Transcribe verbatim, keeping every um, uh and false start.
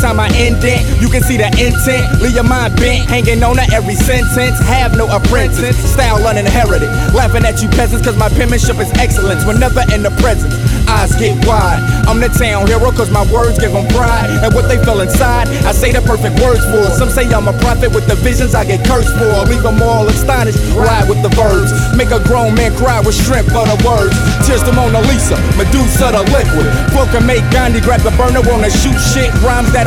time I indent, you can see the intent. Leave your mind bent, hanging on to every sentence. Have no apprentice, style uninherited. Laughing at you peasants cause my penmanship is excellence. Whenever in the presence, eyes get wide. I'm the town hero cause my words give them pride. And what they feel inside, I say the perfect words for. Some say I'm a prophet with the visions I get cursed for. Leave them all astonished, ride with the verbs. Make a grown man cry with shrimp for the words. Tears to Mona Lisa, Medusa the liquid. Flow can make Gandhi grab the burner, wanna shoot shit. Rhymes that